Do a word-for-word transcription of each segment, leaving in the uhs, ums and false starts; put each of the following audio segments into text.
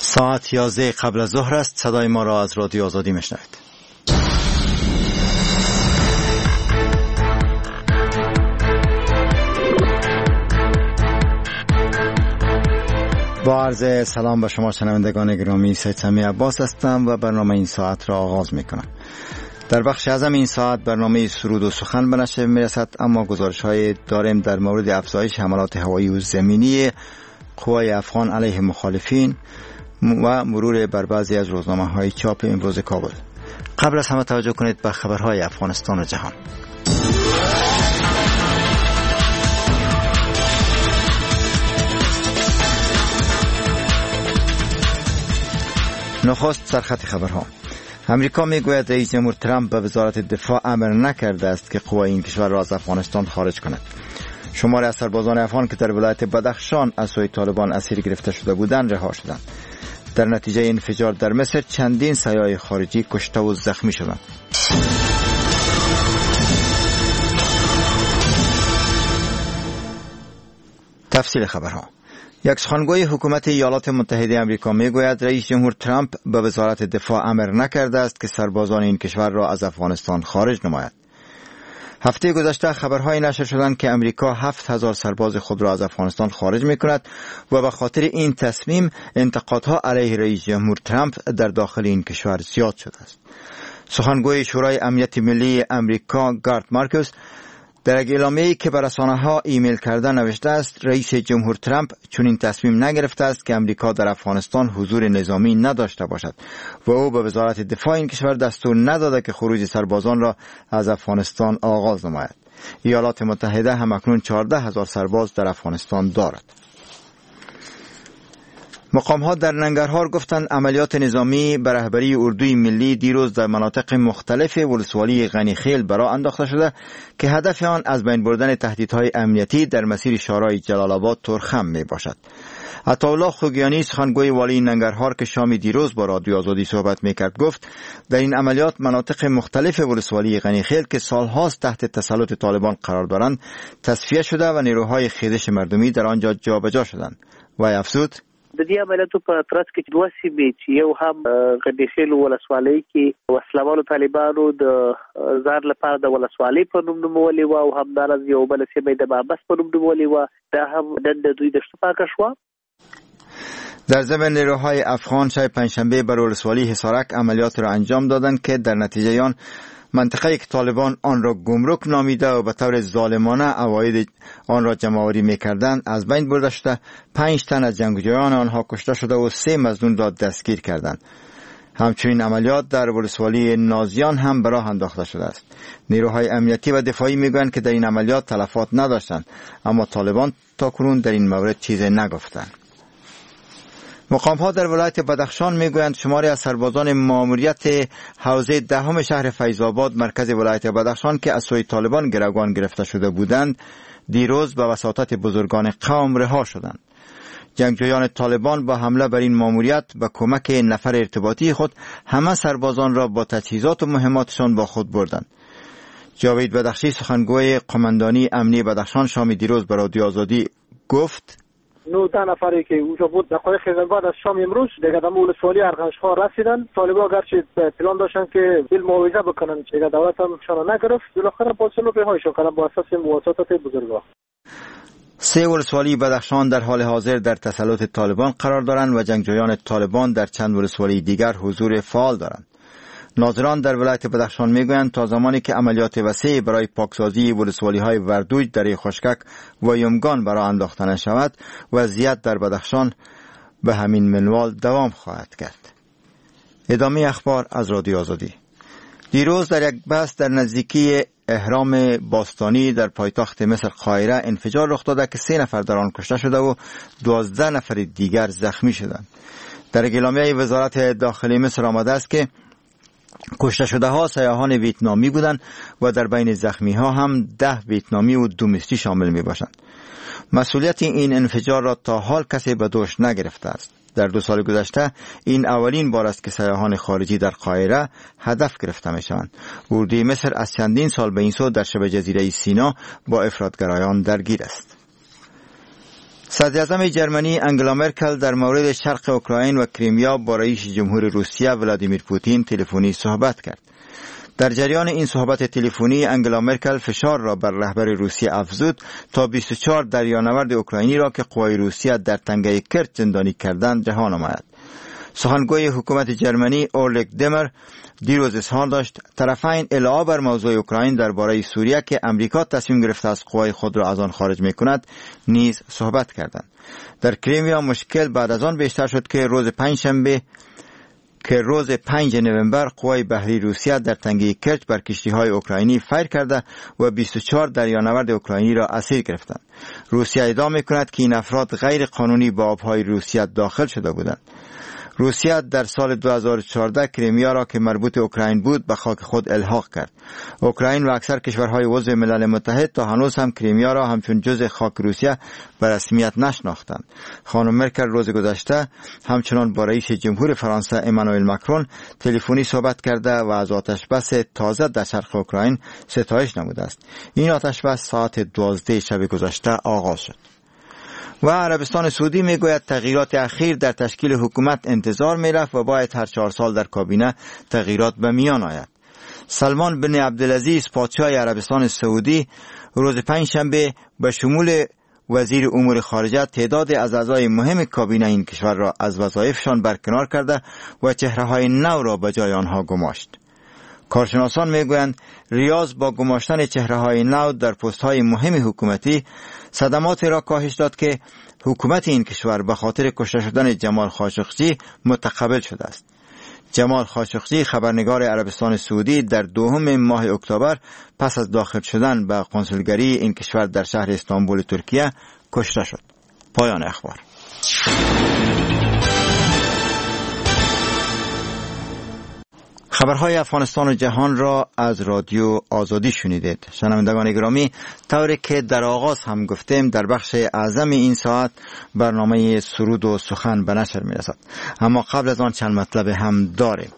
ساعت یازده قبل از ظهر است. صدای ما را از رادیو آزادی میشنوید. با عرض سلام به شما شنوندگان گرامی، سید سمی عباس هستم و برنامه این ساعت را آغاز میکنم. در بخش اعظم این ساعت برنامه سرود و سخن به نشر میرسد، اما گزارش های داریم در مورد افزایش حملات هوایی و زمینی قوای افغان علیه مخالفین و مرور بر بعضی از روزنامه های چاپ امروز کابل. قبل از همه توجه کنید به خبرهای افغانستان و جهان. نخست سرخط خبرها. امریکا میگوید رئیس جمهور ترامپ به وزارت دفاع امر نکرده است که قوای این کشور را از افغانستان خارج کند. شمار از سربازان افغان که در ولایت بدخشان از سوی طالبان اسیر گرفته شده بودند رها شدند. در نتیجه انفجار در مصر چندین سیاح خارجی کشته و زخمی شدند. تفصیل خبرها. یک سخنگوی حکومت ایالات متحده آمریکا میگوید رئیس جمهور ترامپ به وزارت دفاع امر نکرده است که سربازان این کشور را از افغانستان خارج نماید. هفته گذشته خبرهای نشر شدند که امریکا هفت هزار سرباز خود را از افغانستان خارج می کند و به خاطر این تصمیم انتقادها علیه رئیس جمهور ترامپ در داخل این کشور زیاد شده است. سخنگوی شورای امنیت ملی امریکا گارت مارکوس در یک اعلامیه‌ای که به رسانه‌ها ایمیل کرده نوشته است رئیس جمهور ترامپ چون این تصمیم نگرفته است که امریکا در افغانستان حضور نظامی نداشته باشد و او به وزارت دفاع این کشور دستور نداده که خروج سربازان را از افغانستان آغاز نماید. ایالات متحده همکنون چهارده هزار سرباز در افغانستان دارد. مقام‌ها در ننگرهار گفتند عملیات نظامی به رهبری اردوی ملی دیروز در مناطق مختلف ولسوالی غنیخیل برا انداخته شده که هدف آن از بین بردن تهدیدهای امنیتی در مسیر شورای جلال آباد ترخم می باشد. عطاالله خوگیانی سخنگوی والی ننگرهار که شام دیروز با رادیو آزادی صحبت میکرد گفت در این عملیات مناطق مختلف ولسوالی غنیخیل که سالهاست تحت تسلط طالبان قرار دارند تصفیه شده و نیروهای خیزش مردمی در آنجا جابجا شدند. و افزود د دې عملیاتو په ترڅ کې دوه سیمې چې یو هم غنیخیل ولسوالۍ کې وسلوالو طالبانو د زار لپاره د ولسوالۍ په نوم نومولې و او همداراز یو بل سیمه د بابس په نوم نومولې و دا هم د دوی د شپاکه شو. در ضمن نیروهای افغان شب پنجشنبه بر ولسوالی حصارک عملیات را انجام دادند که در نتیجه آن منطقه‌ای که طالبان آن را گمرک نامیده و به طور ظالمانه عواید آن را جمع‌آوری می‌کردند از بین برده شده، پنج تن از جنگجویان آنها کشته شده و سه مظنون را دستگیر کردند. همچنین عملیات در ولسوالی نازیان هم به راه انداخته شده است. نیروهای امنیتی و دفاعی میگویند که در این عملیات تلفات نداشتند، اما طالبان تاکنون در این مورد چیزی نگفتند. مقام‌ها در ولایت بدخشان میگویند شماری از سربازان ماموریت حوزه دهم شهر فیض‌آباد مرکز ولایت بدخشان که از سوی طالبان گروگان گرفته شده بودند دیروز به وساطت بزرگان قوم رها شدند. جنگجویان طالبان با حمله بر این ماموریت به کمک نفر ارتباطی خود همه سربازان را با تجهیزات و مهماتشان با خود بردند. جاوید بدخشی سخنگوی قماندانی امنی بدخشان شام دیروز به رادیو آزادی گفت نوزده نفری که اونجا بود دقایق بعد از شام امروز دیگه دم ولسوالی ارغنش‌ها رسیدن. طالبان گرچه پلان داشتن که بیل معاوضه بکنن دیگه دولت هم شان نگرفت، بالاخره با سلو رهایشون کردن با اساس مواسطات بزرگا. سه ولسوالی بدخشان در حال حاضر در تسلط طالبان قرار دارند و جنگجویان طالبان در چند ولسوالی دیگر حضور فعال دارند. ناظران در ولایت بدخشان میگویند تا زمانی که عملیات وسیع برای پاکسازی ولسوالی‌های وردوج، دره خشکک و یمگان برای انداخته نشود وضعیت در بدخشان به همین منوال دوام خواهد کرد. ادامه اخبار از رادیو آزادی. دیروز در یک بس در نزدیکی اهرام باستانی در پایتخت مصر قاهره انفجار رخ داده که سه نفر در آن کشته شده و دوازده نفر دیگر زخمی شدند. در اعلامیه وزارت داخلی مصر آمده است که کشته شده ها سیاحان ویتنامی بودند و در بین زخمی ها هم ده ویتنامی و دو مصری شامل می باشند. مسئولیت این انفجار را تا حال کسی به دوش نگرفته است. در دو سال گذشته این اولین بار است که سیاحان خارجی در قاهره هدف گرفته می شوند. اردوی مصر از چندین سال به این سو در شبه جزیره سینا با افراطگرایان درگیر است. صدراعظم جرمنی انگلا مرکل در مورد شرق اوکراین و کریمیا با رئیس جمهور روسیه ولادیمیر پوتین تلفنی صحبت کرد. در جریان این صحبت تلفنی انگلا مرکل فشار را بر رهبر روسیه افزود تا بیست و چهار دریانورد اوکراینی را که قوای روسیه در تنگه کرچ زندانی کردند رها نماید. سخنگوی حکومت جرمنی اورلیک دمر دیروز اظهار داشت طرفین علاوه بر موضوع اوکراین درباره سوریه که امریکا تصمیم گرفته است قوای خود را از آن خارج میکند نیز صحبت کردند. در کریمیا مشکل بعد از آن بیشتر شد که روز پنجشنبه که روز پنج نوامبر قوای بحری روسیه در تنگه کرچ بر کشتی‌های اوکراینی فیر کرده و بیست و چهار دریانورد اوکراینی را اسیر گرفتند. روسیه ادعا می‌کند که این افراد غیر قانونی به آب‌های روسیه داخل شده بودند. روسیه در سال دو هزار و چهارده کریمیا را که مربوط اوکراین بود به خاک خود الحاق کرد. اوکراین و اکثر کشورهای عضو ملل متحد تا هنوز هم کریمیا را همچون جزء خاک روسیه به رسمیت نشناختند. خانم مرکل روز گذشته همچنان با رئیس جمهور فرانسه امانوئل ماکرون تلفنی صحبت کرده و از آتش بس تازه در شرق اوکراین ستایش نموده است. این آتش بس ساعت دوازده شب گذشته آغاز شد. و عربستان سعودی میگوید تغییرات اخیر در تشکیل حکومت انتظار میرفت و باید هر چهار سال در کابینه تغییرات به میان آید. سلمان بن عبدالعزیز پادشاه عربستان سعودی روز پنجشنبه به شمول وزیر امور خارجه تعداد از اعضای مهم کابینه این کشور را از وظایفشان برکنار کرده و چهره‌های نو را به جای آنها گماشت. کارشناسان میگویند ریاض با گماشتن چهره‌های نو در پست‌های مهم حکومتی صدمات را کاهش داد که حکومت این کشور به خاطر کشته شدن جمال خاشقچی متقبل شده است. جمال خاشقچی خبرنگار عربستان سعودی در دوم ماه اکتبر پس از داخل شدن به قنسولگری این کشور در شهر استانبول ترکیه کشته شد. پایان اخبار. خبرهای افغانستان و جهان را از رادیو آزادی شنیدید. شنوندگان گرامی، طوری که در آغاز هم گفتیم در بخش اعظم این ساعت برنامه سرود و سخن به نشر می‌رسد. اما قبل از آن چند مطلب هم داریم.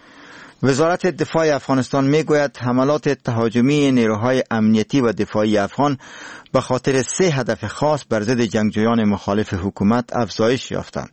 وزارت دفاع افغانستان میگوید حملات تهاجمی نیروهای امنیتی و دفاعی افغان به خاطر سه هدف خاص بر ضد جنگجویان مخالف حکومت افزایش یافتند.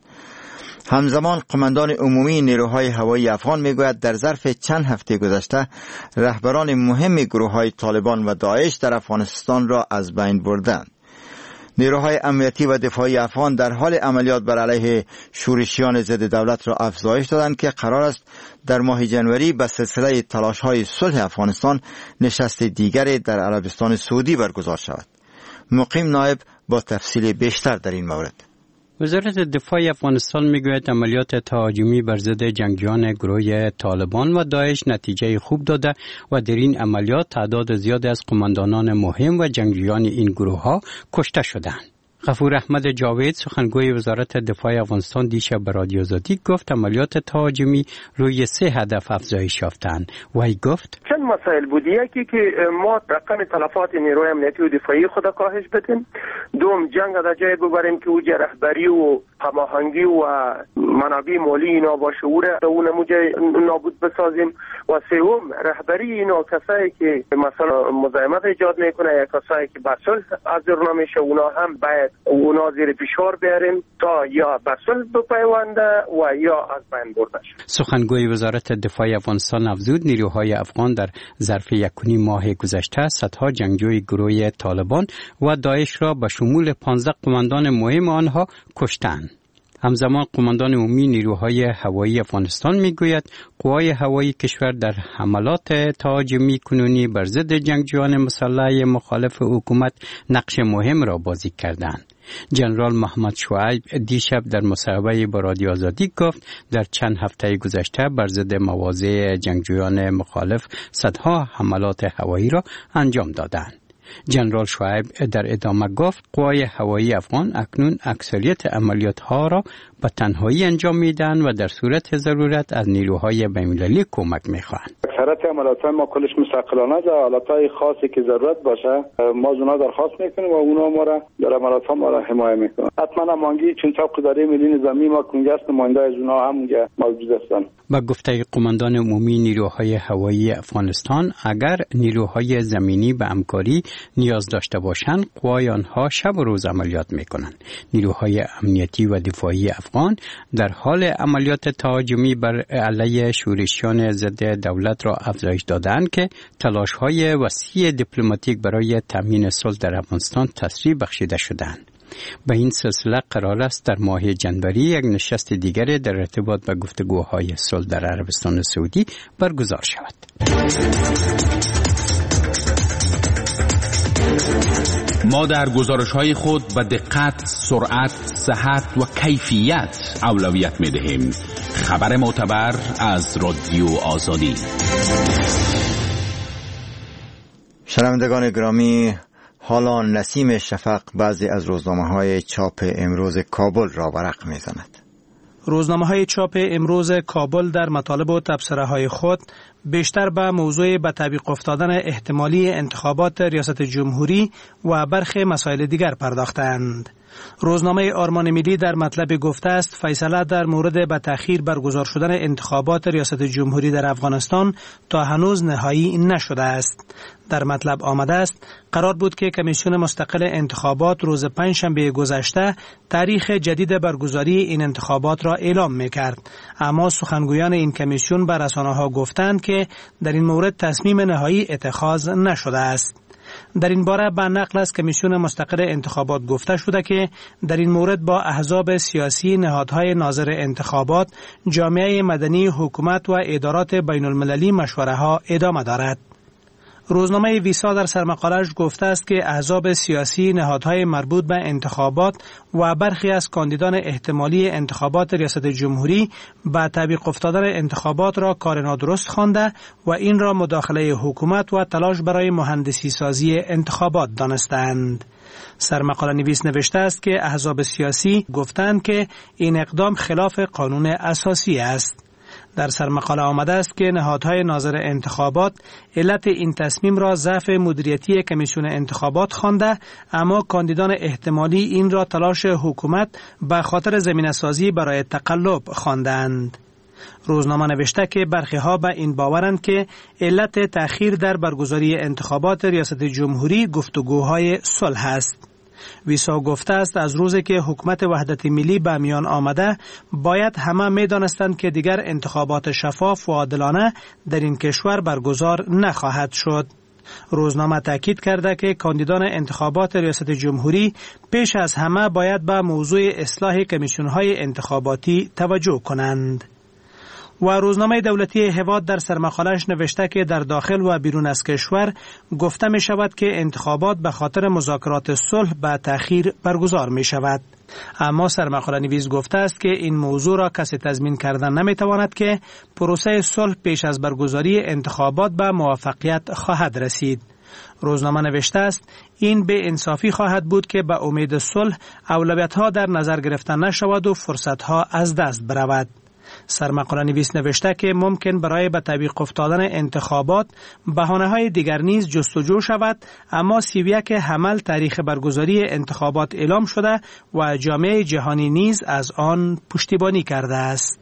همزمان قماندان عمومی نیروهای هوایی افغان میگوید در ظرف چند هفته گذشته رهبران مهم گروه‌های طالبان و داعش در افغانستان را از بین بردند. نیروهای امنیتی و دفاعی افغان در حال عملیات بر علیه شورشیان ضد دولت را افزایش دادند که قرار است در ماه جنوری به سلسله تلاش‌های صلح افغانستان نشست دیگری در عربستان سعودی برگزار شود. مقیم نایب با تفصیل بیشتر در این مورد. وزارت دفاع افغانستان میگوید عملیات تهاجمی بر ضد جنگجویان گروه طالبان و داعش نتیجه خوب داده و در این عملیات تعداد زیادی از قماندانان مهم و جنگجویان این گروه ها کشته شدند. غفور احمد جاوید سخنگوی وزارت دفاع افغانستان دیشب به رادیو آزادی گفت عملیات تهاجمی روی سه هدف افزایش یافتند. وی گفت چند مسائل بود. یکی که ما رقم تلفات نیروی امنیتی و دفاعی خود کاهش بدیم. دوم جنگ در جای ببریم که اوج رهبری و هماهنگی و منابع مالی اینا با شعور اون موجه نابود بسازیم. و سوم رهبری اینا کسایی که مثلا مزاحمت ایجاد میکنه یا کسایی که به صلح حاضر نمیشه اونا هم باید اونا زیر فشار بیاریم تا یا به صلح بپیونده و یا از بین برده شد. سخنگوی وزارت دفاع افغانستان افزود نیروهای افغان در ظرف یک و نیم ماه گذشته صدها جنگجوی گروه طالبان و داعش را به شمول پانزده قماندان مهم آنها کشتند. همزمان قماندان عمومی نیروهای هوایی افغانستان میگوید قوای هوایی کشور در حملات تهاجمی کنونی بر ضد جنگجویان مسلح مخالف حکومت نقش مهم را بازی کردند. جنرال محمد شعیب دیشب در مصاحبه با رادیو آزادی گفت در چند هفته گذشته بر ضد مواضع جنگجویان مخالف صدها حملات هوایی را انجام دادند. جنرال شعیب در ادامه گفت قوای هوایی افغان اکنون اکثریت عملیات ها را به تنهایی انجام میدن و در صورت ضرورت از نیروهای بین‌المللی کمک میخواهند. اکثریت عملیات ما کلش مستقلانه در حالتهای خاصی که ضرورت باشه ما از اونا درخواست میکنیم و اونا ما را در عملیات ها ما را حمایت میکنن. حتما هماهنگی چون طبق اداره ملی نظامی ما کنگره نماینده از اونا هم موجود هستند. با گفته قماندان عمومی نیروهای هوایی افغانستان، اگر نیروهای زمینی به همکاری نیاز داشته باشند، قوای آنها شب و روز عملیات میکنند. نیروهای امنیتی و دفاعی افغان در حال عملیات تهاجمی بر علیه شورشیان ضد دولت را افزایش دادند که تلاش‌های وسیع دیپلماتیک برای تامین صلح در افغانستان تسریع بخشیده شدند. به این سلسله قرار است در ماه جنوری یک نشست دیگر در ارتباط با گفتگوهای صلح در عربستان سعودی برگزار شود. ما در گزارش‌های خود به دقت، سرعت، صحت و کیفیت اولویت می‌دهیم. خبر معتبر از رادیو آزادی. شنوندگان گرامی، حالا نسیم شفق بعضی از روزنامه‌های چاپ امروز کابل را ورق می‌زند. روزنامه‌های چاپ امروز کابل در مطالب و تبصره‌های خود بیشتر به موضوع به تعویق افتادن احتمالی انتخابات ریاست جمهوری و برخی مسائل دیگر پرداختند. روزنامه آرمان ملی در مطلب گفته است فیصله در مورد به تأخیر برگزار شدن انتخابات ریاست جمهوری در افغانستان تا هنوز نهایی نشده است. در مطلب آمده است قرار بود که کمیسیون مستقل انتخابات روز پنجشنبه گذشته تاریخ جدید برگزاری این انتخابات را اعلام می‌کرد، اما سخنگویان این کمیسیون به رسانه‌ها گفتند که در این مورد تصمیم نهایی اتخاذ نشده است. در این باره به نقل از کمیسیون مستقل انتخابات گفته شده که در این مورد با احزاب سیاسی، نهادهای ناظر انتخابات، جامعه مدنی، حکومت و ادارات بین المللی مشوره ها ادامه دارد. روزنامه ویسا در سرمقاله‌اش گفته است که احزاب سیاسی، نهادهای مربوط به انتخابات و برخی از کاندیدان احتمالی انتخابات ریاست جمهوری به تعویق افتادن انتخابات را کار نادرست خوانده و این را مداخله حکومت و تلاش برای مهندسی سازی انتخابات دانستند. سرمقاله نویس نوشته است که احزاب سیاسی گفتند که این اقدام خلاف قانون اساسی است. در سرمقاله آمده است که نهادهای ناظر انتخابات علت این تصمیم را ضعف مدیریتی کمیسیون انتخابات خوانده، اما کاندیدان احتمالی این را تلاش حکومت به خاطر زمینه‌سازی برای تقلب خواندند. روزنامه نوشته که برخی ها به این باورند که علت تأخیر در برگزاری انتخابات ریاست جمهوری گفتگوهای صلح است. ویسا گفته است از روزی که حکومت وحدت ملی به میان آمده باید همه می دانستند که دیگر انتخابات شفاف و عادلانه در این کشور برگزار نخواهد شد. روزنامه تاکید کرده که کاندیدان انتخابات ریاست جمهوری پیش از همه باید به موضوع اصلاح کمیسیون‌های انتخاباتی توجه کنند. و روزنامه دولتی هواد در سرمقاله‌اش نوشته که در داخل و بیرون از کشور گفته می شود که انتخابات به خاطر مذاکرات صلح به تأخیر برگزار می شود. اما سرمقاله نویس گفته است که این موضوع را کسی تضمین کردن نمی تواند که پروسه صلح پیش از برگزاری انتخابات به موفقیت خواهد رسید. روزنامه نوشته است این به انصافی خواهد بود که به امید صلح اولویت‌ها در نظر گرفته نشود و فرصت‌ها از دست برود. سرمقاله نویس نوشته که ممکن برای به تعویق افتادن انتخابات بهانه‌های دیگر نیز جستجو شود، اما سی و یک حمل تاریخ برگزاری انتخابات اعلام شده و جامعه جهانی نیز از آن پشتیبانی کرده است.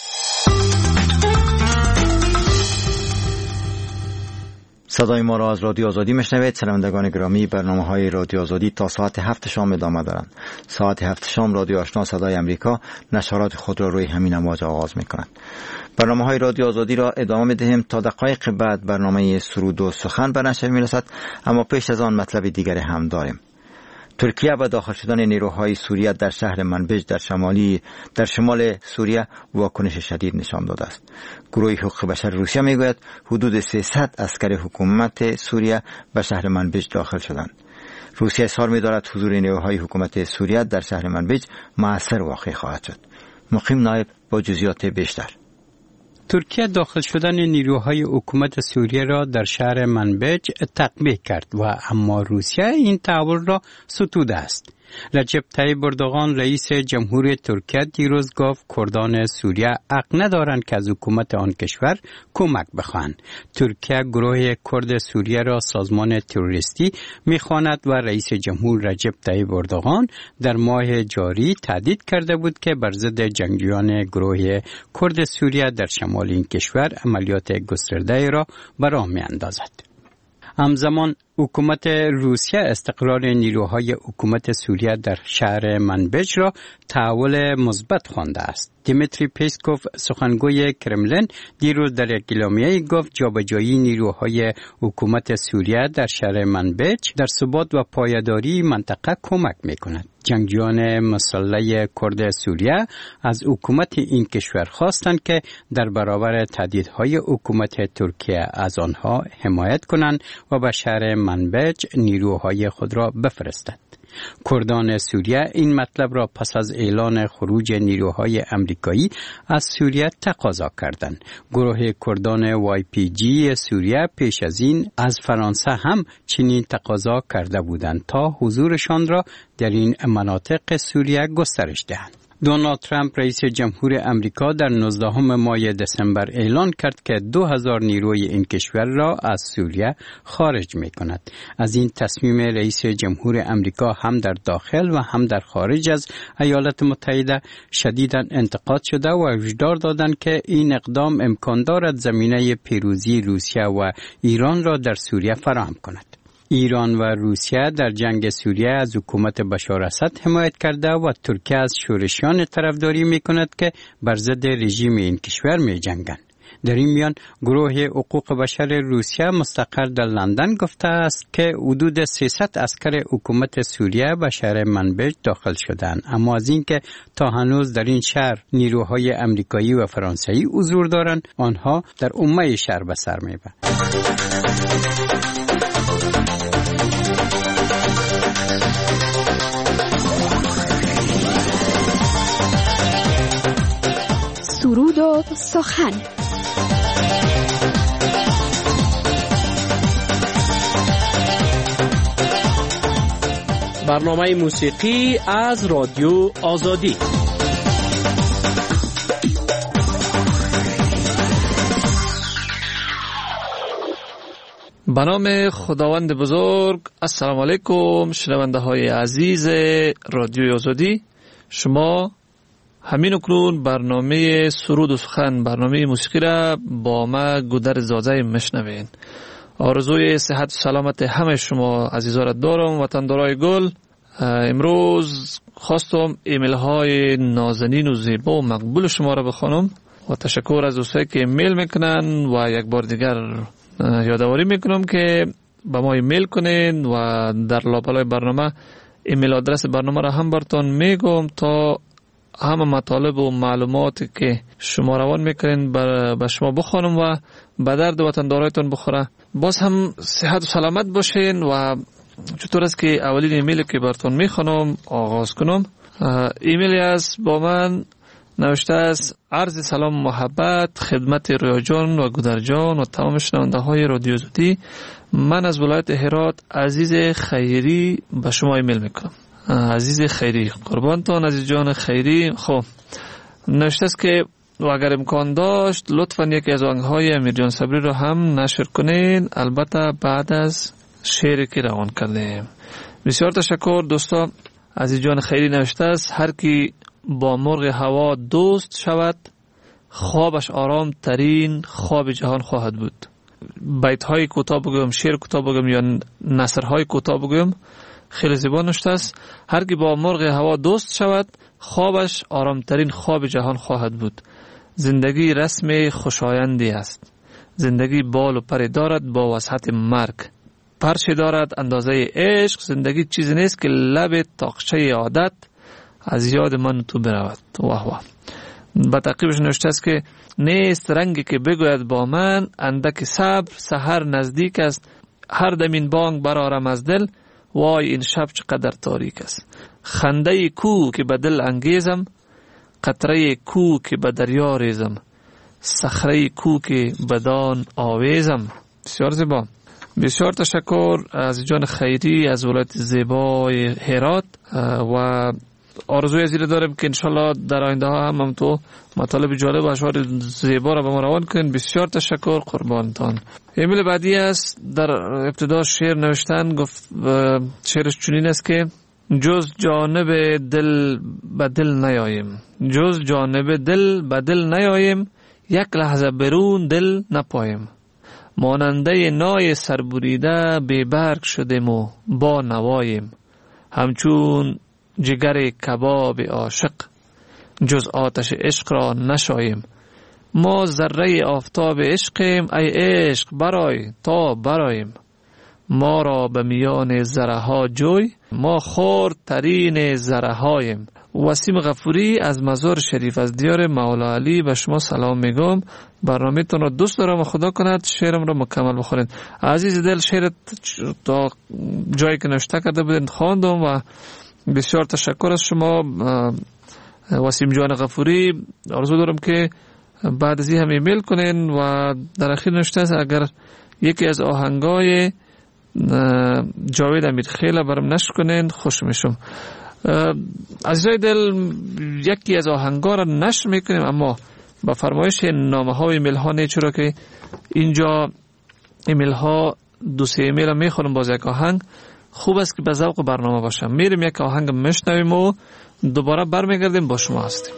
صدای ما را از رادیو آزادی میشنوید. شنوندگان گرامی، برنامه های رادیو آزادی تا ساعت هفت شام ادامه دارند. ساعت هفت شام رادیو آشنا صدای امریکا نشرات خود را روی همین امواج آغاز میکنند. برنامه های رادیو آزادی را ادامه میدهیم تا دقایق بعد برنامه سرود و سخن به نشر میرسد، اما پیش از آن مطلب دیگر هم داریم. ترکیه با داخل شدن نیروهای سوریه در شهر منبج در شمالی در شمال سوریه واکنش شدید نشان داده است. گروه حقوق بشر روسیه میگوید حدود سیصد عسکر حکومت سوریه به شهر منبج داخل شدند. روسیه اظهار می‌دارد حضور نیروهای حکومت سوریه در شهر منبج مؤثر واقع خواهد شد. مقیم نایب با جزئیات بیشتر. ترکیه داخل شدن نیروهای حکومت سوریه را در شهر منبج تقبیح کرد و اما روسیه این تحول را ستوده است. رجب طیب اردوغان رئیس جمهور ترکیه دیروز گفت کردان سوریه حق ندارند که از حکومت آن کشور کمک بخواهند. ترکیه گروه کرد سوریه را سازمان تروریستی می‌خواند و رئیس جمهور رجب طیب اردوغان در ماه جاری تهدید کرده بود که بر ضد جنگجویان گروه کرد سوریه در شمال این کشور عملیات گسترده را به راه می‌اندازد. همزمان حکومت روسیه استقرار نیروهای حکومت سوریه در شهر منبج را تحول مثبت خوانده است. دیمیتری پیسکوف سخنگوی کرملین دیروز در یک اعلامیه گفت جابجایی نیروهای حکومت سوریه در شهر منبج در ثبات و پایداری منطقه کمک می‌کند. جنگجویان مسلح کرد سوریه از حکومت این کشور خواستند که در برابر تهدیدهای حکومت ترکیه از آنها حمایت کنند و به شهر منبج نیروهای خود را بفرستند. کردان سوریه این مطلب را پس از اعلان خروج نیروهای امریکایی از سوریه تقاضا کردند. گروه کردان وای پی جی سوریه پیش از این از فرانسه هم چنین تقاضا کرده بودند تا حضورشان را در این مناطق سوریه گسترش دهند. دونالد ترامپ رئیس جمهور امریکا در نوزدهم ماه دسامبر اعلان کرد که دو هزار نیروی این کشور را از سوریه خارج می کند. از این تصمیم رئیس جمهور امریکا هم در داخل و هم در خارج از ایالات متحده شدیداً انتقاد شده و هشدار دادند که این اقدام امکان دارد زمینه پیروزی روسیه و ایران را در سوریه فراهم کند. ایران و روسیه در جنگ سوریه از حکومت بشار اسد حمایت کرده و ترکیه از شورشیان طرفداری می‌کند که بر ضد رژیم این کشور می‌جنگند. در این میان گروه حقوق بشر روسیه مستقر در لندن گفته است که حدود سیصد عسکر حکومت سوریه به شهر منبج داخل شدند، اما از اینکه تا هنوز در این شهر نیروهای امریکایی و فرانسوی حضور دارند، آنها در عمه شهر به سر میبرند. سرود و سخن. برنامه موسیقی از رادیو آزادی. به نام خداوند بزرگ. السلام علیکم شنونده های عزیز رادیو آزادی. شما همین اکنون برنامه سرود و سخن، برنامه موسیقی را با ما گودر زازه مشنوین. آرزوی صحت و سلامت همه شما عزیزا را دارم. وطندارای گل، امروز خواستم ایمیل های نازنین و زیبا و مقبول شما را بخوانم و تشکر از دوستایی که ایمیل میکنن و یک بار دیگر یادآوری میکنم که با ما ایمیل کنین و در لابلای برنامه ایمیل آدرس برنامه را هم براتون میگم تا همه مطالب و معلوماتی که شما روان میکنین به شما بخوانم و به درد وطندارایتون بخوره. باز هم صحت و سلامت باشین. و چطور است که اولین ایمیلی که براتون میخوانم آغاز کنم، ایمیلی است با من نوشته است: عرض سلام محبت خدمت رویا جان و گودر جان و تمام شنونده های رادیو آزادی. من از ولایت هرات عزیز خیری به شما ایمیل میکنم. عزیز خیری، قربانتان عزیز جان خیری. خب نوشته است که و اگر امکان داشت لطفاً یکی از آهنگ‌های امیر جان صبری رو هم نشر کنین، البته بعد از شعری که روان کردیم. بسیار تشکر دوستا. عزیز جان خیری نوشته است: هر کی با مرغ هوا دوست شود خوابش آرام ترین خواب جهان خواهد بود. بیت های کوتاه بگویم، شعر کوتاه بگویم یا نثر های کوتاه بگویم، خیلی زیبا نوشته است: هر کی با مرغ هوا دوست شود خوابش آرام ترین خواب جهان خواهد بود. زندگی رسم خوشایندی است. زندگی بال و پر دارد با وسعت مرگ. پرچه دارد اندازه عشق. زندگی چیزی نیست که لب تاقچه عادت از یاد من تو برود. واه واه. با تعقیبش نوشته است که نیست رنگی که بگوید با من اندک صبر سحر نزدیک است. هر دمین بانگ برارم از دل وای این شب چقدر تاریک است. خنده کو که به دل انگیزم، قطره کو که به دریا ریزم، صخره کو که بدان آویزم. بسیار زیبا. بسیار تشکر از جان خیری از ولایت زیبای هرات و آرزوی از این دارم که انشالله در آینده ها هم, هم تو مطالب جالب و اشعار زیبا را به ما روان کن. بسیار تشکر، قربانتان. ایمیل بعدی است. در ابتدا شعر نوشتن، گفت شعرش چنین است که جز جانب دل به دل نیاییم، جز جانب دل به دل نیاییم، یک لحظه برون دل نپاییم. ماننده نای سربریده بی برگ شدیم و با نواییم. همچون جگر کباب عاشق جز آتش عشق را نشاییم. ما ذره آفتاب عشقیم، ای عشق برای تا براییم. ما را به میان ذره ها جوی، ما خرد ترین ذره هاییم. وسیم غفوری از مزار شریف از دیار مولا علی به شما سلام میگم. برنامه تون را دوست دارم و خدا کند شعرم را مکمل بخورید. عزیز دل، شعر تا جایی که نوشته کرده بودید خواندم و بسیار تشکر از شما وسیم جان غفوری. آرزو دارم که بعد از این هم ایمیل کنین و در اخیر نوشته است اگر یکی از آهنگای جاوید امیرخیل برام نشر کنین خوش میشم. عزیزای دل، یکی از آهنگا را نشر میکنیم اما با فرمایش نامه ها و ایمیل ها نه، چرا که اینجا ایمیل ها دو سه ایمیل میخونم باز یک آهنگ خوب است که به ذوق برنامه باشم. میریم یک آهنگ میشنویم و دوباره برمیگردیم با شما هستیم.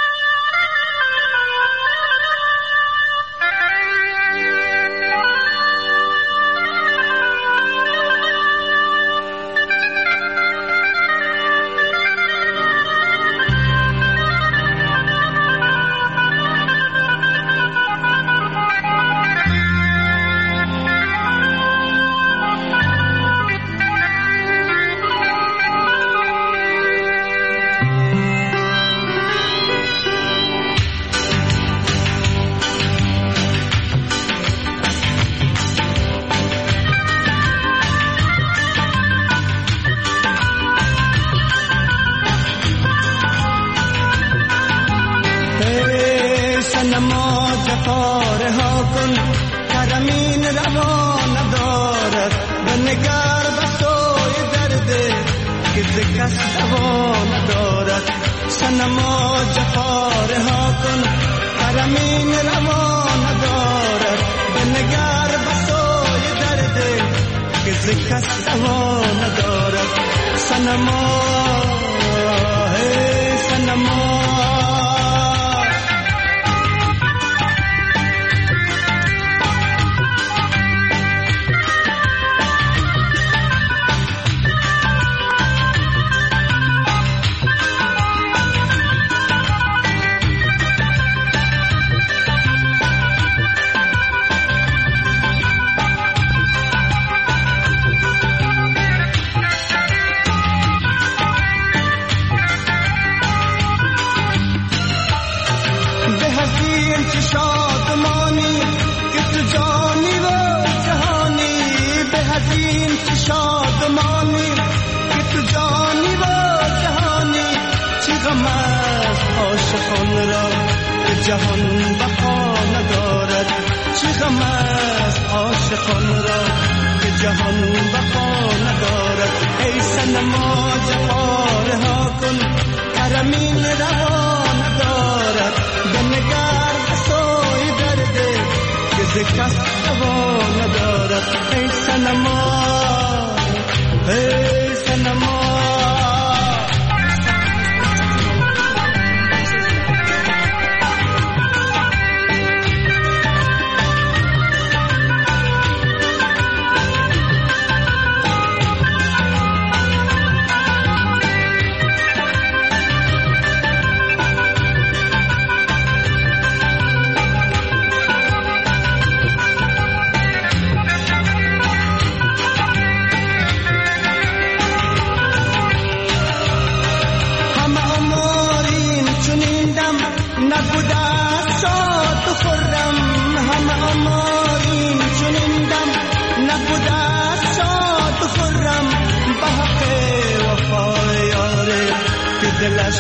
دلش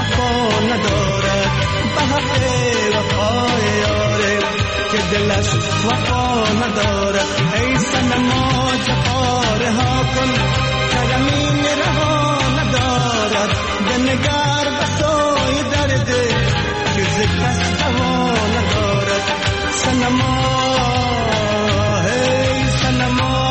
وفا ندارد به حق وفای یاره که دلش وفا ندارد. ای صنما بنگر بسای درد که ز کس دوا ندارد صنما هی صنما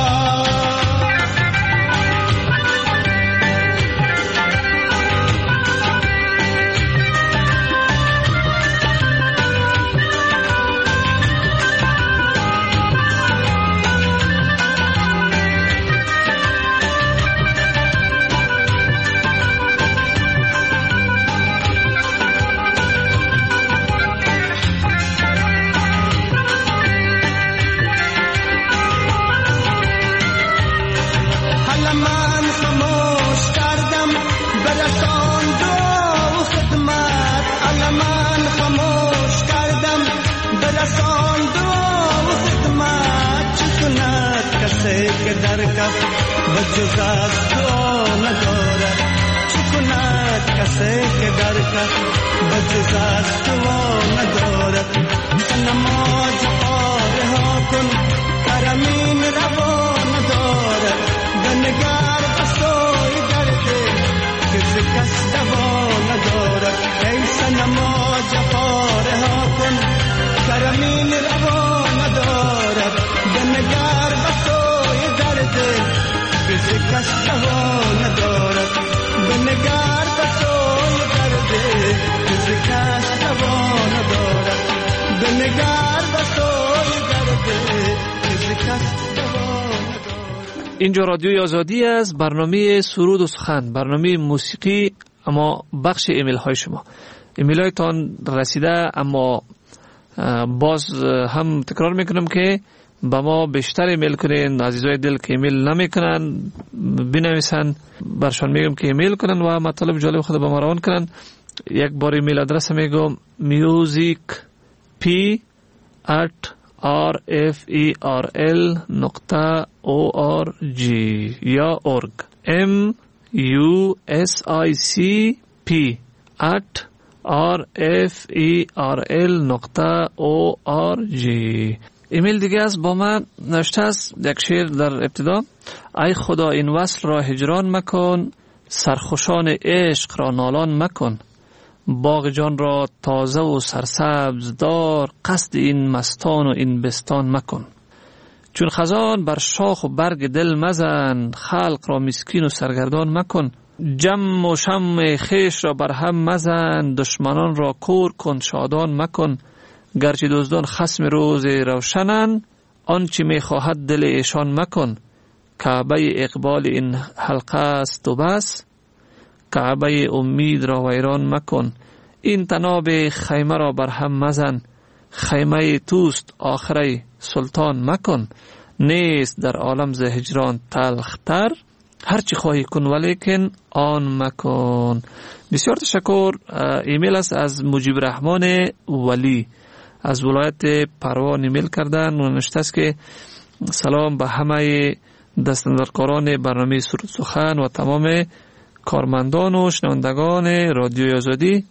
بجز از دعا ندارد چه کند کسی که در کف بجز از دعا ندارد صنما جفا رها کن کرمین روا ندارد بنگر بسای درد که ز کس دوا ندارد ای صنما جفا رها کن کرمین روا ندارد بنگر بسای درد کس دوا ندارد بنگر بسای درد کس کس دوا ندارد بنگر بسای درد کس کس دوا ندارد. اینجا رادیوی آزادی است، برنامه سرود و سخن، برنامه موسیقی، اما بخش ایمیل های شما. ایمیل هایتان رسیده، اما باز هم تکرار میکنم که با ما بیشتر ایمیل کنین. عزیزای دل که ایمیل نمیکنن بنویسن، برشان میگم که ایمیل کنن و مطالب جالب خود با ما روان کنن. یک بار ایمیل آدرس میگم music p at r f e r l نقطه o r g یا org m u s i c p at r f e r l نقطه o r g. ایمیل دیگه از با من نوشته است یک شعر در ابتدا: ای خدا این وصل را هجران مکن، سرخوشان عشق را نالان مکن، باغ جان را تازه و سرسبز دار، قصد این مستان و این بستان مکن. چون خزان بر شاخ و برگ دل مزن، خلق را مسکین و سرگردان مکن. جم و شم خیش را بر هم مزن، دشمنان را کور کن شادان مکن. گرچه دزدان خصم روز روشنن، آنچه می خواهد دل ایشان مکن. کعبه اقبال این حلقه است و بس، کعبه امید را ویران مکن. این تناب خیمه را بر هم مزن، خیمه توست آخره سلطان مکن. نیست در عالم ز هجران تلختر، هرچی خواهی کن ولیکن آن مکن. بسیار تشکر. ایمیل است از مجیب رحمان ولی از ولایت پروان ایمیل کردن و نوشته است که سلام به همه دستاندرکاران برنامه سرود سخن و تمام کارمندان و شنوندگان رادیوی آزادی.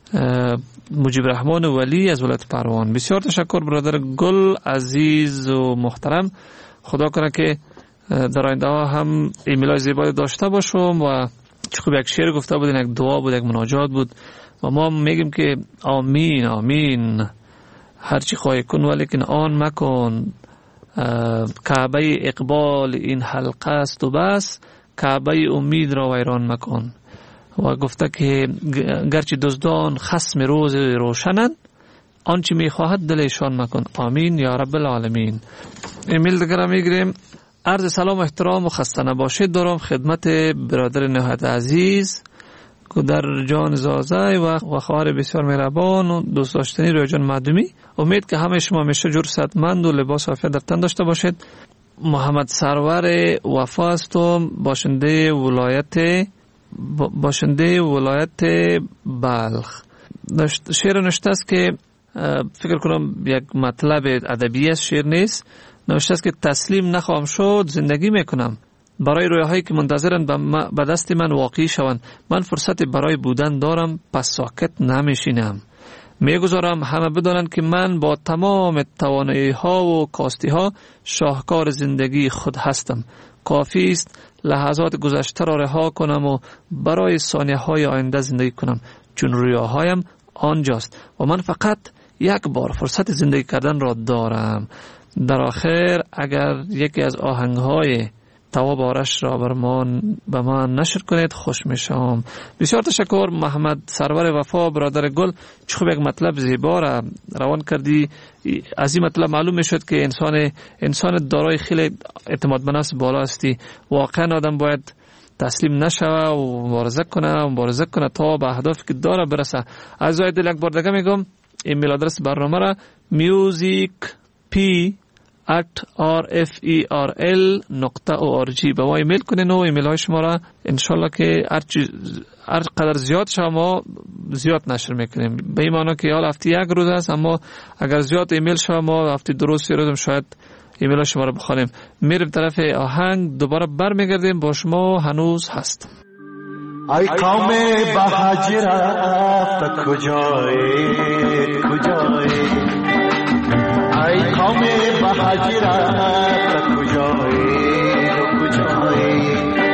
مجیب رحمان ولی از ولایت پروان. بسیار تشکر برادر گل عزیز و محترم. خدا کنه که در آینده ها هم ایمیلای زیبایی داشته باشم و چه خوب یک شعر گفته بودین، یک دعا بود، یک مناجات بود و ما میگیم که آمین آمین. هرچی خواهی کن ولیکن آن مکن. کعبه اقبال این حلقه است و بس، کعبه امید را ویران مکن. و گفته که گرچه دزدان خصم روز روشنند، آنچه میخواهد دلشان مکن. آمین یا رب العالمین. ایمیل دیگر میگیریم. عرض سلام و احترام و خسته نباشید دارم خدمت برادر نهایت عزیز که در جان زازه و خواهر بسیار مهربان و دوست داشتنی روی جان معدومی. امید که همه شما همیشه جور صحتمند و لباس عافیت در تن داشته باشید. محمد سرور وفا هستم، باشنده ولایت باشنده ولایت بلخ. شعر نوشته است که فکر کنم یک مطلب ادبی است، شعر نیست. نوشته است که تسلیم نخواهم شد، زندگی میکنم برای رویاهایی که منتظرند به دست من واقعی شوند. من فرصت برای بودن دارم، پس ساکت نمیشینم. میگذارم همه بدانند که من با تمام توانایی ها و کاستی ها شاهکار زندگی خود هستم. کافی است لحظات گذشته را رها کنم و برای ثانیه های آینده زندگی کنم، چون رویاهایم آنجاست و من فقط یک بار فرصت زندگی کردن را دارم. در آخر اگر یکی از آهنگ های تواب آرش را بر من به من نشر کنید خوش میشم. بسیار تشکر محمد سرور وفا برادر گل، چه خوب یک مطلب زیبا را روان کردی. از این مطلب معلوم میشد که انسان انسان دارای خیلی اعتماد به نفس بالا هستی. واقعا آدم باید تسلیم نشوه و مبارزه کنه و مبارزه کنه تا به اهدافی که داره برسه. از دل یک بار دیگه میگم ایمیل آدرس برنامه را music p at r f e r l نقطه او آر جی به ما ایمیل کنین و ایمیل های شما را انشالله که هر قدر زیاد شما زیاد نشر میکنیم. به این معنی که حال هفته یک روز است، اما اگر زیاد ایمیل شما ما هفته دو روز سه روز شاید ایمیل های شما را بخوانیم. میریم طرف آهنگ، دوباره برمیگردیم با شما هنوز هست. ای قوم بهاجی رفت کجایی کجایی، ای قوم بهاجی رفت کجایی کجایی،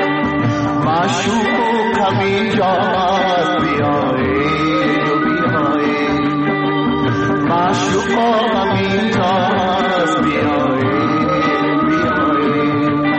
معشوق کمی جاست بیایی بیایی، معشوق کمی جاست بیایی بیایی.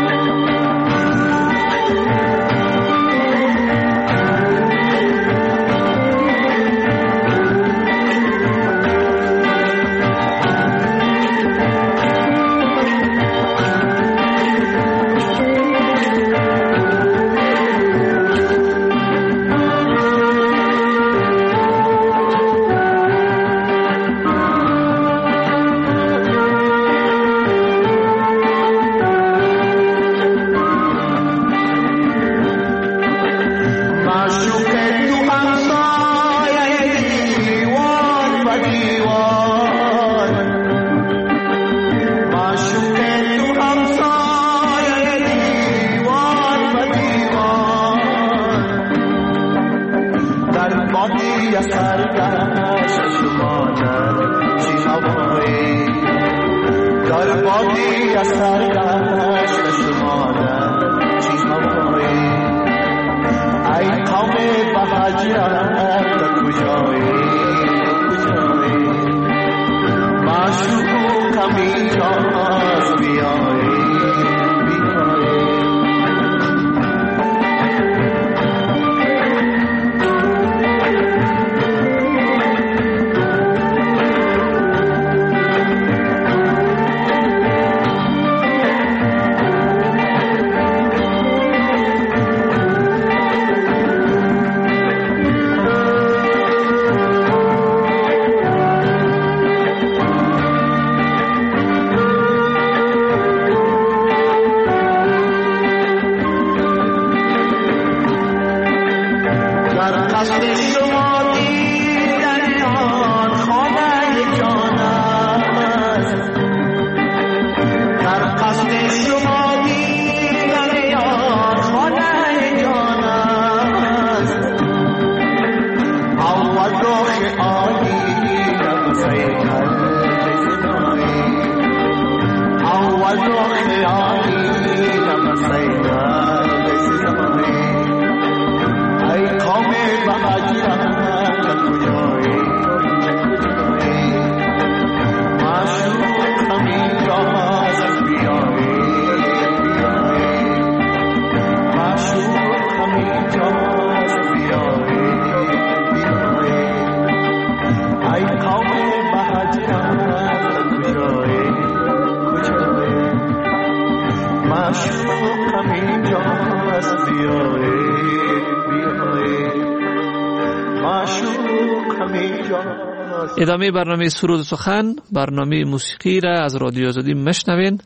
ادامه برنامه سرود سخن، برنامه موسیقی را از رادیو آزادی مشنوین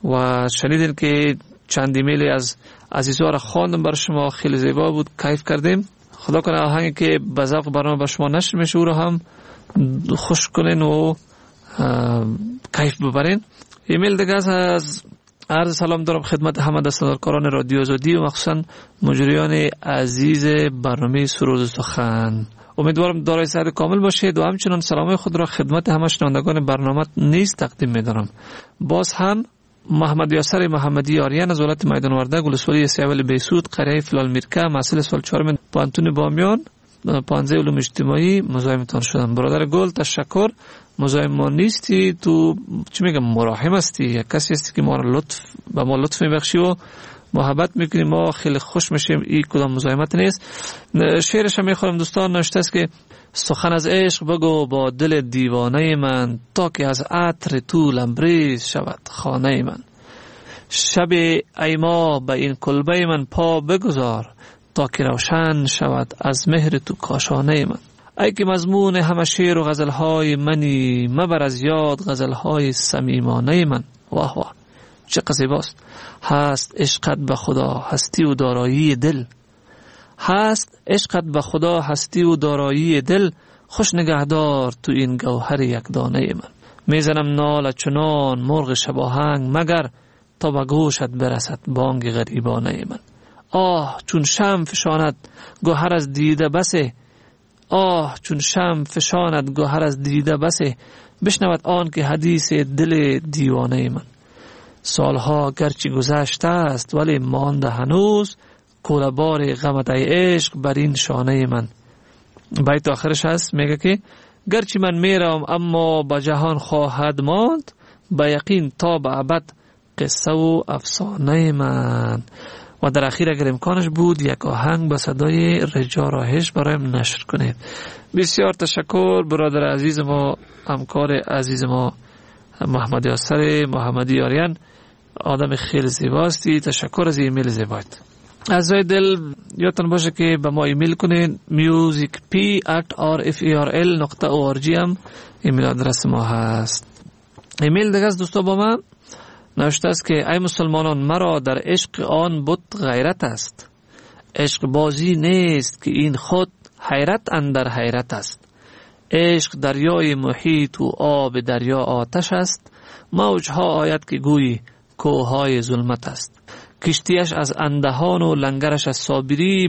و شنیدین که چند ایمیل از عزیزا را خواندم بر شما، خیلی زیبا بود، کیف کردیم. خدا کنه آهنگی که به ذوق برنامه به شما نشر میشه او را هم خوش کنین و کیف ببرین. ایمیل دیگه از عرض سلام دارم خدمت همه دستاندارکاران رادیو آزادی و مخصوصا مجریان عزیز برنامه سرود سخن. امیدوارم دارای صحت کامل باشید و همچنان سلام خود را خدمت همه شنوندگان برنامه نیز تقدیم می‌دارم. باز هم محمد یاسر محمدی آریان از ولایت میدان وردک ولسوالی سیاول بیسود قریه فلال میرکه محصل سال چهارم پانتون بامیان پانزده علوم اجتماعی مزاحمتان شدم. برادر گل تشکر، مزاحم ما نیستی، تو چی میگم مراحم هستی، یک کسی هستی که ما لطف به ما لطف میبخشی و محبت میکنی، ما خیلی خوش میشیم. این کدام مزاحمت نیست. شعرش هم میخوام دوستان، نوشته است که سخن از عشق بگو با دل دیوانه من، تا که از عطر تو لبریز شود خانه من. شب ای ما به این کلبه من پا بگذار، تا که روشن شود از مهر تو کاشانه من. ای که مضمون همه شعر و غزلهای منی، مبر از یاد غزلهای صمیمانه من. واه واه چه زیباست. هست عشقت به خدا هستی و دارایی دل، هست عشقت به خدا هستی و دارایی دل، خوش نگهدار تو این گوهر یک دانه من. میزنم نال چنان مرغ شباهنگ، مگر تا به گوشت برسد بانگ غریبانه من. آه چون شم فشاند گوهر از دیده بسه، آه چون شم فشاند گوهر از دیده بسه، بشنود آن که حدیث دل دیوانه من. سالها گرچه گذشته است ولی مانده هنوز، کوله‌بار غمت ای عشق بر این شانه من. بیت آخرش هست میگه که گرچه من میرم اما به جهان خواهد ماند، به یقین تا به ابد قصه و افسانه من. و در اخیر اگر امکانش بود یک آهنگ به صدای رجا راهش برایم نشر کنید. بسیار تشکر برادر عزیز ما، همکار عزیز ما محمد یاسر محمدی آریان، آدم خیلی زیباستی. تشکر از ایمیل زیبایت. عزیزای دل یادتان باشه که به ما ایمیل کنید music p at r f e r l dot org هم ایمیل آدرس ما هست. ایمیل دیگه از دوستا با من نوشته است که ای مسلمانان، مرا در عشق آن بت غیرت است، عشق بازی نیست که این خود حیرت اندر حیرت است. عشق دریای محیط و آب دریا آتش است، موجها آید که گویی کوههای ظلمت است. کشتیش از اندهان و لنگرش از صابری،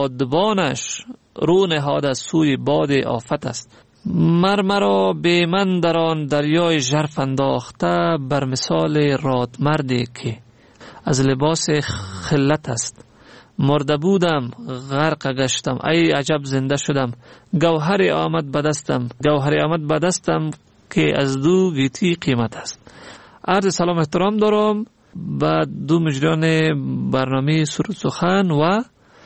بادبانش رو نهاد از سوی باد آفت است. مرمرا به من در آن دریای ژرف انداخته، بر مثال راد مردی که از لباس خلت است. مرده بودم غرق گشتم، ای عجب زنده شدم، گوهر آمد به دستم، گوهر آمد به دستم که از دو گیتی قیمت است. عرض سلام احترام دارم به دو مجریان برنامه سرود سخن و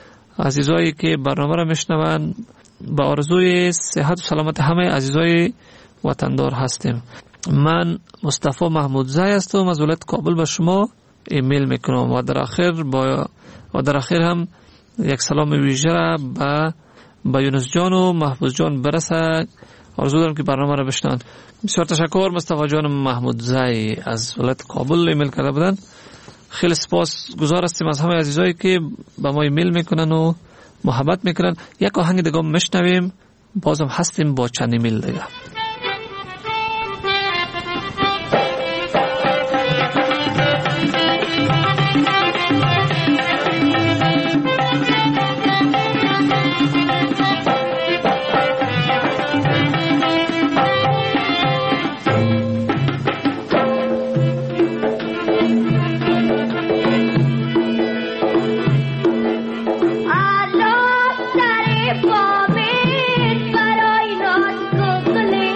عزیزایی که برنامه را میشنوند. با آرزوی صحت و سلامت همه عزیزای وطندار هستیم. من مصطفی محمودزی هستم از ولایت کابل به شما ایمیل میکنم و در آخر با و در آخر هم یک سلام ویژه را به با یونس جان و محفوظ جان برسه. آرزو دارم که برنامه را بشنون. بسیار تشکر. مصطفی جان محمودزی از ولایت کابل ایمیل کرده بودن. خیلی سپاس گزار هستیم از همه عزیزایی که به ما ایمیل میکنن و محبت میکنن. یک آهنگ دیگه میشنویم، بازم هستیم با چند ایمیل دیگه. برای ناز گلی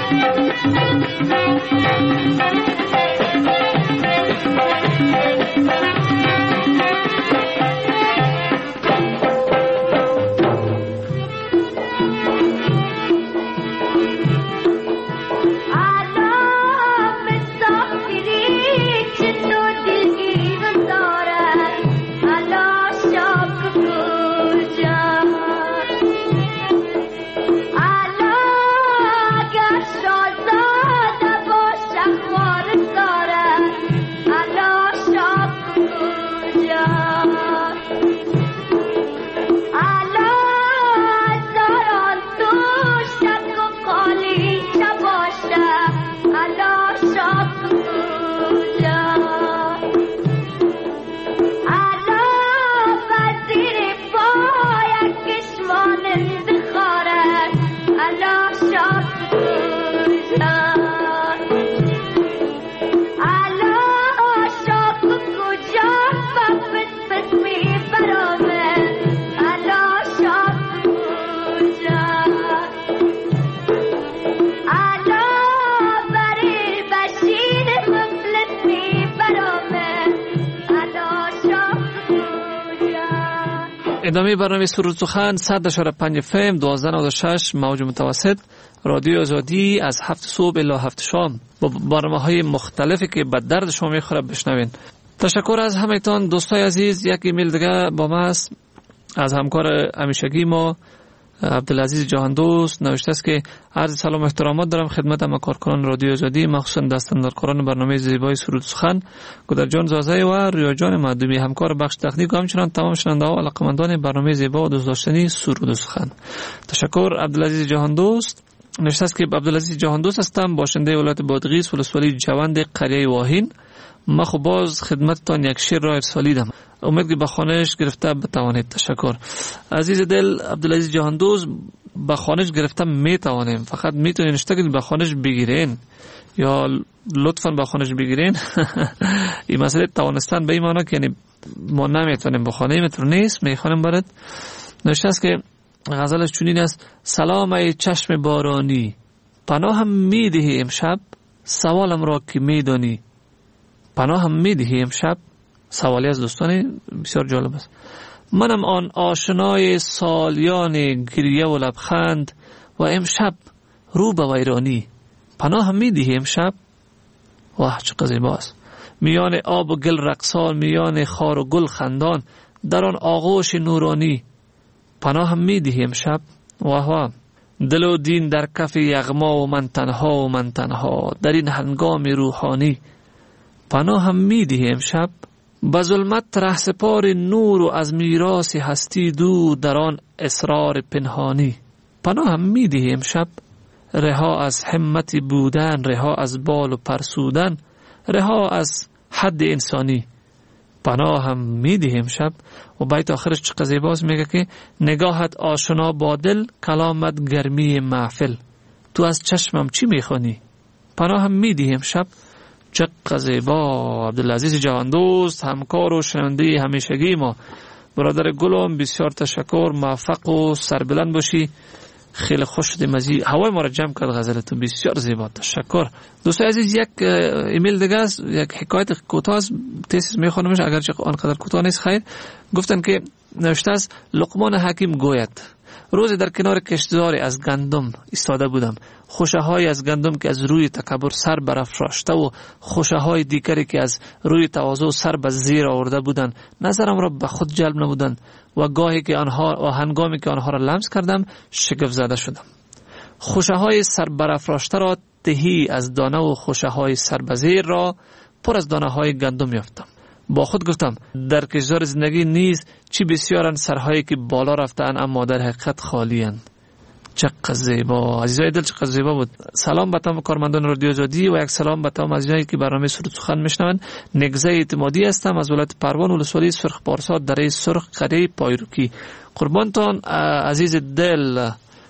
ادامه برنامه سرود سخن صد و پنج اف ام دوازده نود و شش موج متوسط رادیو آزادی از هفت صبح الی هفت شام با برنامه های مختلفی که به درد شما میخوره بشنوین. تشکر از همه‌تان دوستای عزیز. یک ایمیل دیگه با ما است از همکار همیشگی ما عبدالعزیز جهاندوست. نوشته است که عرض سلام و احترامات دارم خدمت همه کارکنان رادیو آزادی، مخصوصا دستاندارکاران برنامه زیبای سرود سخن، گودرجان زازه و ریاجان معدومی، همکار بخش تکنیک و همچنان تمام شنونده ها و علاقه‌مندان برنامه زیبا و دوست داشتنی سرود سخن. تشکر عبدالعزیز جهاندوست. نوشته است که عبدالعزیز جهاندوست هستم، باشنده ولایت بادغیس، ولسوالی جوند قریه واهین. ما خب باز خدمتتان یک شعر را ارسالیدم، امید که به خوانش گرفته بتوانید. تشکر عزیز دل عبدالعزیز جهاندوست. به خوانش گرفته میتوانیم، فقط میتونین اشتغل به خوانش بگیرین یا لطفاً به خوانش بگیرین. این مسئله توانستن به این معنی که یعنی ما نمیتونیم بخوانیم، اینطور نیست. میخوانیم برات. نوشته است که غزلش چنین است: سلام ای چشم بارانی، پناهم میدهی امشب، سوالم را که میدانی. پناهم میدهی امشب، سوالی از دوستان بسیار جالب است. منم آن آشنای سالیان گریه و لبخند و امشب رو به ویرانی. پناهم میدهی امشب، واه چقدر زیباست. میان آب و گل رقصان، میان خار و گل خندان، در آن آغوش نورانی. پناهم میدهی امشب، واه واه. دل و دین در کف یغما و من تنها و من تنها در این هنگام روحانی. پناهم میدهی امشب، به ظلمت رهسپار نور و از میراث هستی دور در آن اسرار پنهانی. پناهم میدهی امشب، رها از همت بودن، رها از بال و پرسودن، رها از حد انسانی. پناهم میدهی امشب. و بیت آخرش چقدر زیباست، میگه که نگاهت آشنا با دل، کلامت گرمی محفل، تو از چشمم چی میخوانی. پناهم میدهی امشب. چقدر زیبا. عبدالعزیز جهاندوست، همکار و شنونده همیشگی ما. برادر گلم بسیار تشکر، موفق و سربلند باشی. خیلی خوش شدیم مزی هوای ما را جمع کرد غزلتون، بسیار زیبا. تشکر. دوستای عزیز، یک ایمیل دیگه است، یک حکایت کوتاه است، تیسیس میخوانمش اگرچه آنقدر کوتاه نیست. خیر، گفتن که نوشته است: لقمان حکیم گوید روزی در کنار کشتزاری از گندم ایستاده بودم. خوشه های از گندم که از روی تکبر سر برافراشته و خوشه های دیگری که از روی تواضع سر به زیر آورده بودند نظرم را به خود جلب نمودند و گاهی که آنها و هنگامی که آنها را لمس کردم شگفت زده شدم. خوشه های سر برافراشته را تهی از دانه و خوشه های سر به زیر را پر از دانه های گندم یافتم. با خود گفتم در کشتزار زندگی نیز چی بسیارن سرهایی که بالا رفتن اما در حقیقت خالی‌اند. چقدر زیبا عزیزای دل، چقدر زیبا بود. سلام به تمام کارمندان رادیو آزادی و یک سلام به تمام عزیزانی که برنامه سرود سخن میشنوند. نگزه اعتمادی هستم از ولایت پروان، ولسوالی سرخ پارسا، دره سرخ، قریه پایروکی. قربانتان عزیز دل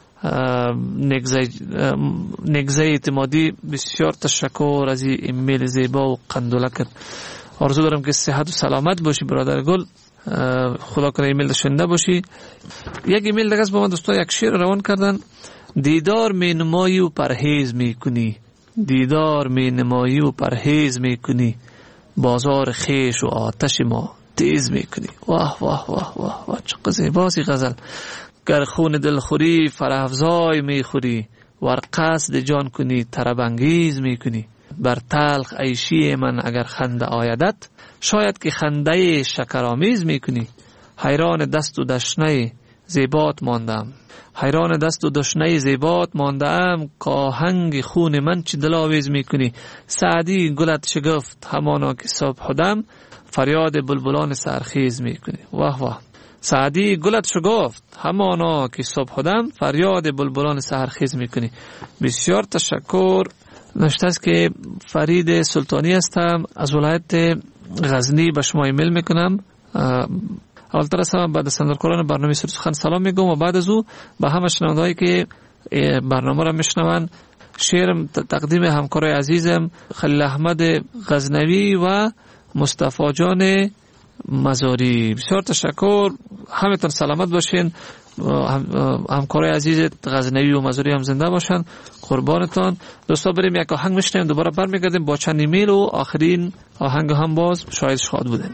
نگزه نگزه اعتمادی، بسیار تشکر از این ایمیل زیبا و قندولکت. آرزو دارم که صحت و سلامت باشی برادر گل، خدا کنه ایمیل شنیده باشی. یک ایمیل دیگه با من دوستا یک شعر روان کردن دیدار می نمایی و پرهیز می کنی، دیدار می نمایی و پرهیز می کنی، بازار خیش و آتش ما تیز می کنی. واه واه واه واه واه چقدر زیباست غزل. گر خون دلخوری فرافزای می خوری، ور قصد جان کنی طرب انگیز می کنی. بر تلخ عیشی من اگر خنده آیدت، شاید که خنده شکرآمیز می کنی. حیران دست و دشنه زیبات ماندم، حیران دست و دشنه زیبات ماندم، که آهنگ خون من چه دلاویز می کنی. سعدی گلت شگفت همانا که صبح دم، فریاد بلبلان سرخیز می کنی. واه واه. سعدی گلت شگفت همانا که صبح دم، فریاد بلبلان سحرخیز می کنی. بسیار تشکر. نوشته است که فرید سلطانی هستم، از ولایت غزنی به شما ایمیل میکنم. اولتر از همه بعد صندوقچیان برنامه سرود سخن سلام میگم و بعد از او به همه شنوندهایی که برنامه را میشنوند شعر تقدیم همکارای عزیزم خلیل احمد غزنوی و مصطفی جان مزاری. بسیار تشکر، همتون سلامت باشین. همکارای عزیز غزنوی و مزاری هم زنده باشن. قربانتان. دوستا بریم یک آهنگ میشنیم، دوباره برمیگردیم با چند ایمیل و آخرین آهنگ هم باز شاید شاد بودیم.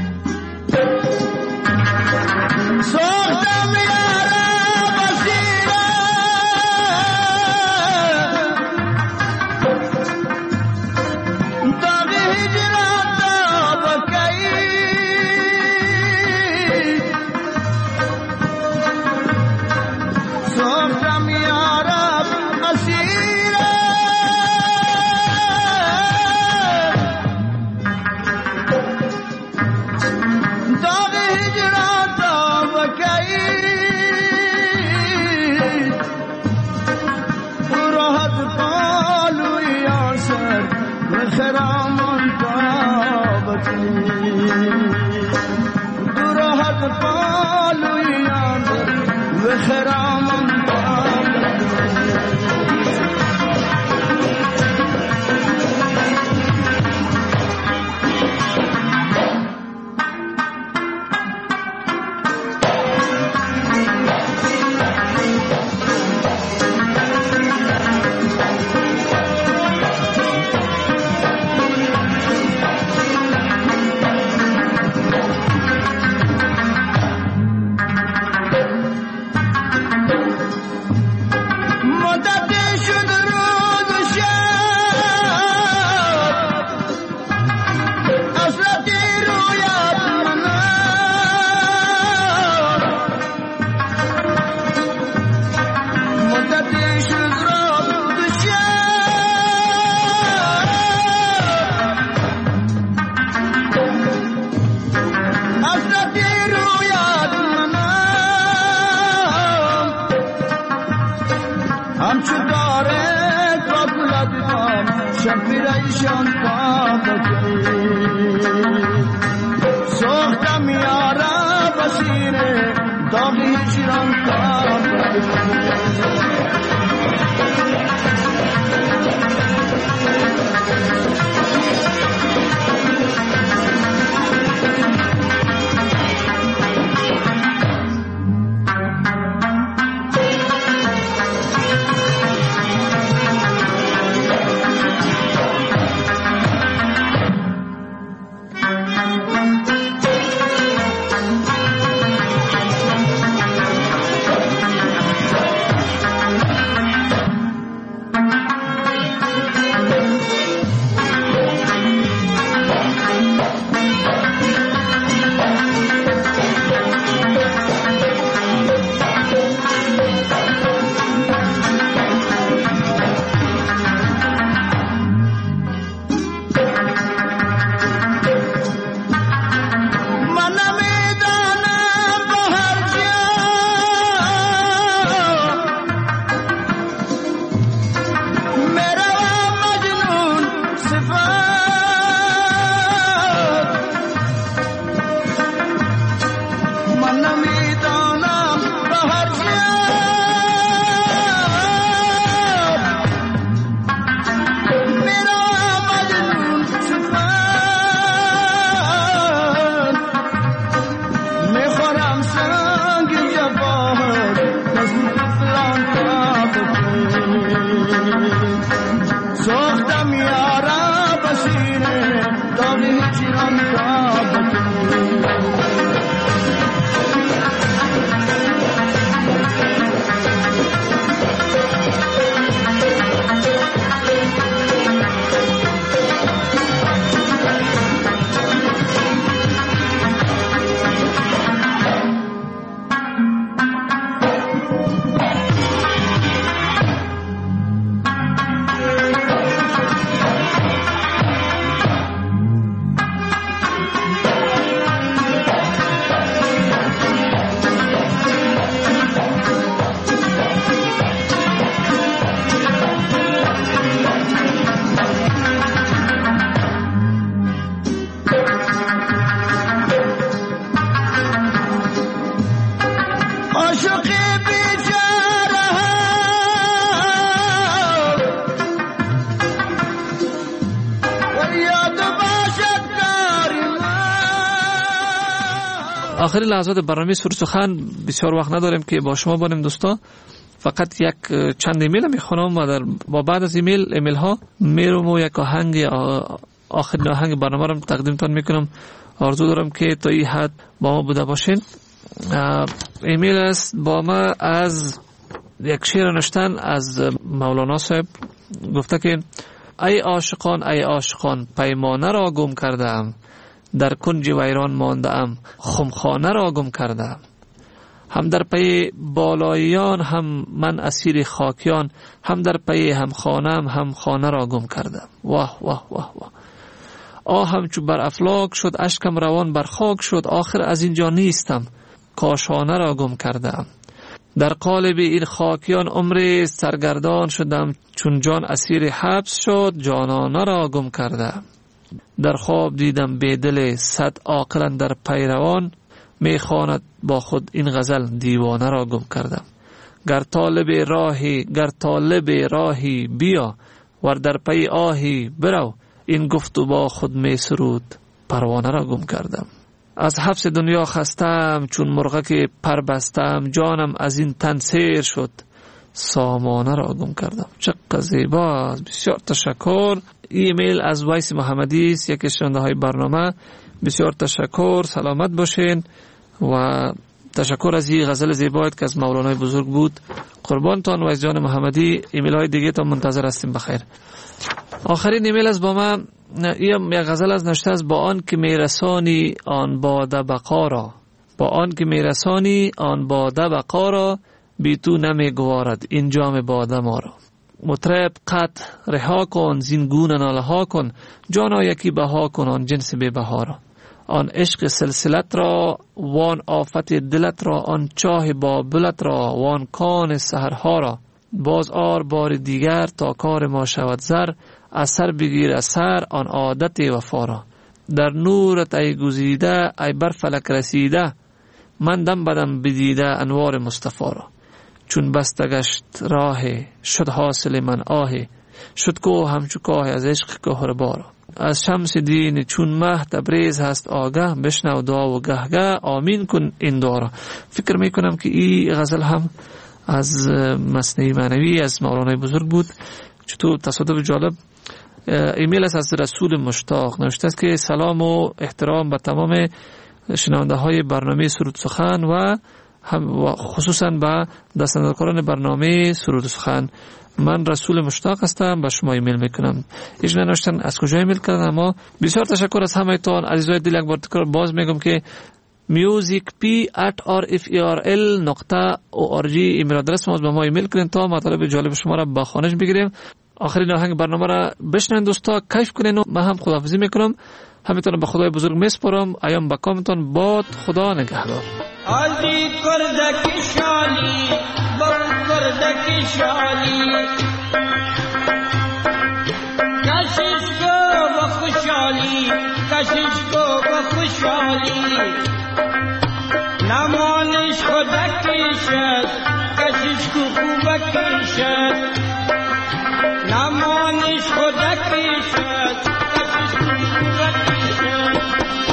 سوختم یارا بسیر آخرین لحظات برنامه سرود سخن، بسیار وقت نداریم که با شما باشیم دوستا. فقط یک چند ایمیل میخونم و در با بعد از ایمیل ایمیل ها میرم و یک آهنگ آخرین آهنگ برنامه رو تقدیمتان میکنم. آرزو دارم که تا این حد با ما بوده باشین. ایمیل است با ما از یک شعر نوشتن از مولانا صاحب. گفته که ای عاشقان ای عاشقان پیمانه را گم کردم، در کنج ویران ماندم خمخانه را گم کردم. هم در پی بالاییان هم من اسیر خاکیان، هم در پی هم خانم هم خانه را گم کردم. واه واه واه واه. آهم چو بر افلاک شد، اشکم روان بر خاک شد، آخر از اینجا نیستم کاشانه را گم کردم. در قالب این خاکیان عمر سرگردان شدم، چون جان اسیر حبس شد جانانه را گم کردم. در خواب دیدم بیدل صد عاقل در پیروان، میخواند با خود این غزل دیوانه را گم کردم. گر طالب راهی گر طالب راهی بیا، ور در پی آهی برو، این گفت و با خود می سرود پروانه را گم کردم. از حبس دنیا خستم چون مرغک پر بستم، جانم از این تن سیر شد سامانه را گم کردم. چقدر زیبا، بسیار تشکر. ایمیل از ویس محمدی است، یکی از شنونده های برنامه. بسیار تشکر، سلامت باشین و تشکر از این غزل زیبایت که از مولانای بزرگ بود. قربانتان ویس جان محمدی. ایمیل های دیگه تا منتظر هستیم. بخیر. آخرین ایمیل از با من این یک غزل از نوشته است با آن که میرسانی آن باده بقا را، با آن که میرسانی آن باده بقا را، بی تو نمیگوارد این جام باده ما را. مطرب قط رها کن زین گونه ناله ها کن، جانا یکی بها کن آن جنس بی بها را. آن عشق سلسلت را وان آفت دلت را، آن چاه بابلت را وان کان سحرها را. باز آر بار دیگر تا کار ما شود زر، اثر بگیر اثر آن عادت وفا را. در نورت ای گزیده ای بر فلک رسیده، من دم بدم بدیده انوار مصطفی را. چون بستگشت راه شد حاصل من آه، شد کوه همچو کاه از عشق کهربا. از شمس دین چون مه تبریز هست آگه، بشنو دعا و گهگه آمین کن این دعا. فکر میکنم که این غزل هم از مثنوی معنوی از مولانای بزرگ بود. چطور تصادف جالب. ایمیل است از رسول مشتاق. نوشته است که سلام و احترام به تمام شنونده های برنامه سرود سخن و خصوصا به دستاندرکاران برنامه سرود سخن. من رسول مشتاق هستم، به شما ایمیل میکنم. ایش ننوشتن از کجا ایمیل کردن، اما بسیار تشکر از همه تان عزیزای دل. یک بار تکرار باز میگم که musicp at r f e r l نقطه او آر جی ایمیل آدرس ما. به ما ایمیل کنین تا مطالب جالب شما را با خوانش بگیریم. آخرین آهنگ برنامه را بشنوین دوستا، کیف کنین و من هم خداحافظی میکنم. همینطور به خدای بزرگ میسپارم. ایام به کامتان باد. خدا نگهدار. آزی کردکی شالی بر کردکی شالی، کشش کو با خوشحالی کشش کو با خوشحالی، نمانش خودکی شد کشش کو خوبکی شد، نمانش خودکی شد کشش کو خوبکی شد.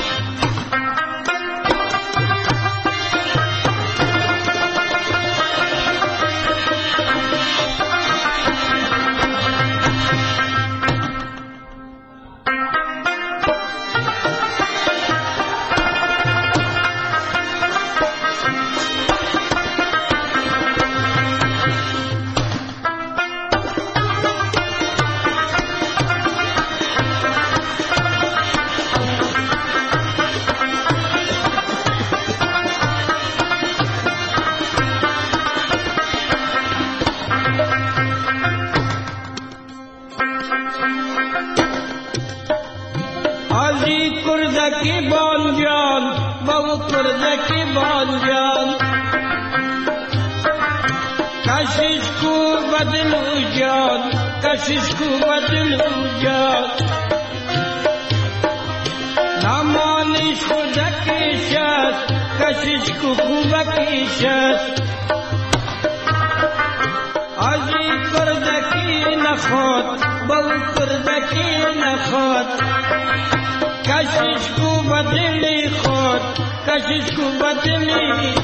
کشش کو بدل جان، نمانش خودکی شد کشش کو خوبکی شد. آجی کردکی نخواد بو کردکی نخواد، کشش کو بدل خود کشش کو وطنی